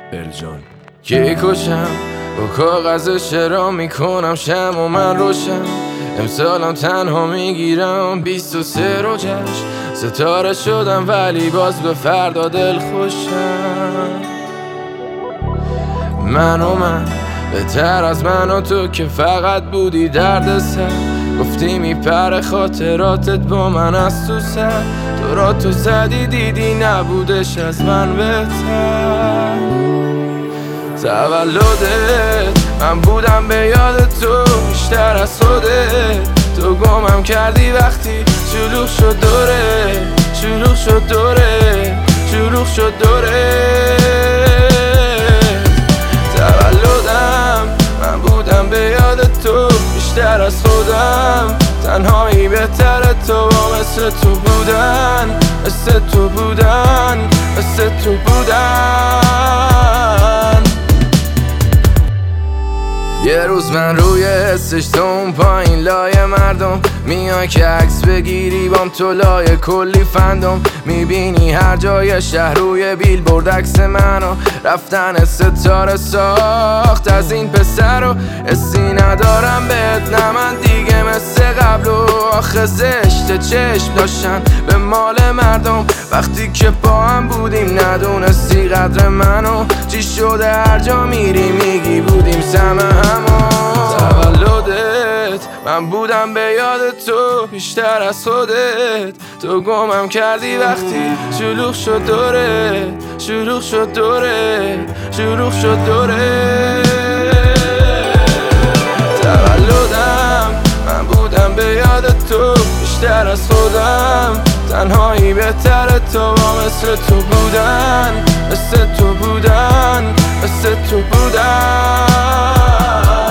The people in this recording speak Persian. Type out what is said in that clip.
الجان کی کشم با کاغذ شرا میکنم شم و من روشم امسالم تنها میگیرم 23 رو جشن ستاره شدم ولی باز به فردا دل خوشم من بهتر از من و تو که فقط بودی درد سر گفتی میپره خاطراتت با من از تو سر تو را تو زدی دیدی نبودش از من بهتر تولدت من بودم به یاد تو بیشتر از خودت تو گمم کردی وقتی شلوغ شد دوره شلوغ شد دوره شلوغ شد دوره تولدم من بودم به یاد تو بیشتر از خودم تنهایی بهتره تو مثل تو بودن مثل تو بودن مثل تو بودن یه روز من روی حسش تو اون پایین لای مردم میای که عکس بگیری بام تو لای کلی فندم میبینی هر جای شهر روی بیل برد عکس منو رفتن ستاره ساخت از این پسر و حسی ندارم بهت نه من دیگه مثل قبل و آخه زشت چشم داشتن به مال مردم وقتی که با هم بودیم ندونستی قدر منو چی شده هر جا میری میگی بودیم سم همو تولدت من بودم به یاد تو بیشتر از خودت تو گمم کردی وقتی شلوغ شد دوره شلوغ شد دوره شلوغ شد دوره تولدم من بودم به یاد تو بیشتر از خودم تنهایی بهتره تو مثل تو بودن مثل تو بودن مثل تو بودن